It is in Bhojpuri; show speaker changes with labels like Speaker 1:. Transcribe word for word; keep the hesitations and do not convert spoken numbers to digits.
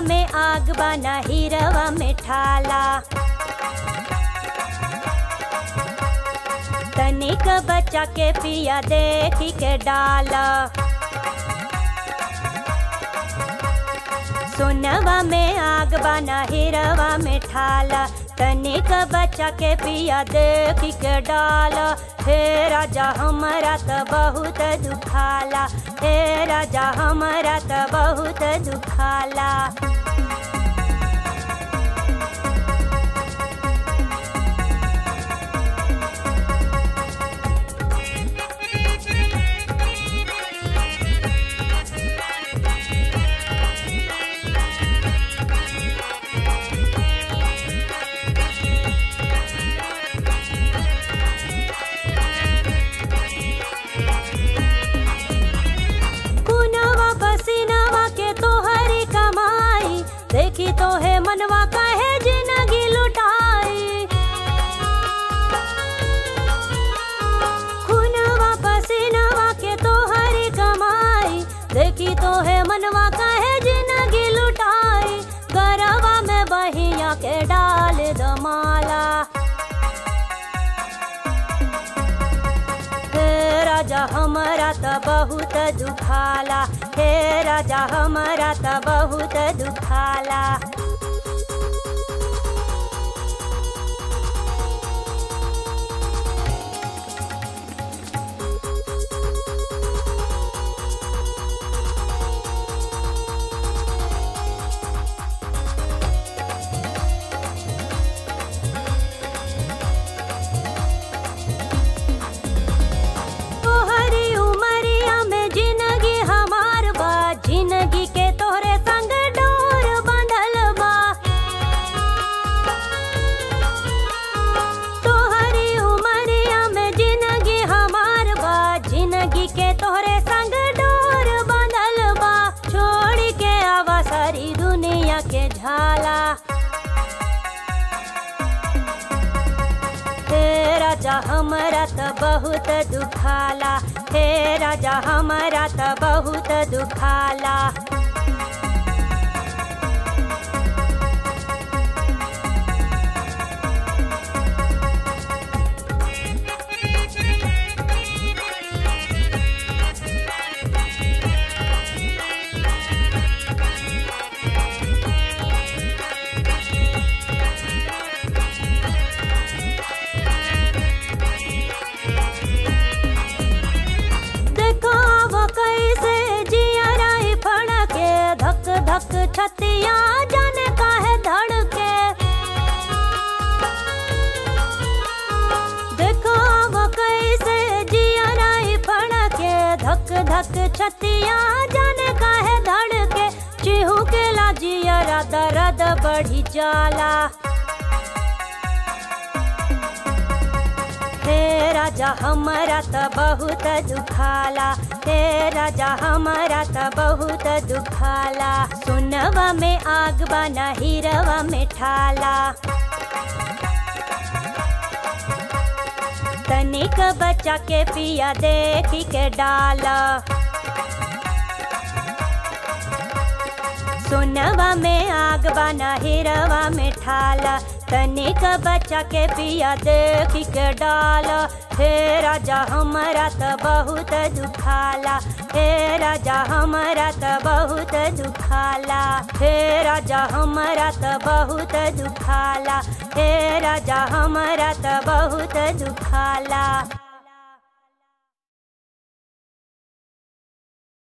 Speaker 1: में आग बना हिरवा में ठाला। तनिक बच्चा के पिया देखी के डाला। सोनवा में आग बना हिरवा में ठाला। तनिक बच्चा के पिया देखी के डाला। हे राजा हमरा त बहुत दुखाला। हे राजा हमरा त बहुत दुखाला। देखी तो है मनवा काहे जिंदगी लुटाई। खूनवा पसीनवा के तो हरी कमाई। देखी तो है मनवा काहे जिंदगी लुटाई। गरवा में बहिया के डाल दो माला। हे राजा हमरा त बहुत दुखाला। हे राजा हमरा त बहुत दुखाला। जिंदगी के तोहरे संग डोर बंधल बा। तोहरी उमरिया में जिंदगी हमार बा। जिंदगी के तोहरे संग डोर बंधल बा। छोड़ के आवा सारी दुनिया के झाला। हे राजा हमरा त बहुत दुखाला। हे राजा हमरा त बहुत दुखाला। धक छतिया जाने काहे धड़के। देखो वो कैसे जिया राई फड़के। धक धक छतिया जाने काहे धड़के। चिहू के ला जिया दर्द बढ़ी जाला। हे राजा हमरा त बहुत दुखाला। हे राजा हमरा त बहुत दुखाला। सोनवा में आग बना हिरवा में ठाला। तनिक बच्चा के पिया देखी के डाला। सोनवा में आग बना हिरवा में ठाला। तनिक बच्चा के पिया देखी के डाला। हे राजा हमरा त बहुत दुखाला। हे राजा हमरा त बहुत दुखाला। हे राजा हमरा त बहुत दुखाला। हे राजा हमरा त बहुत दुखाला।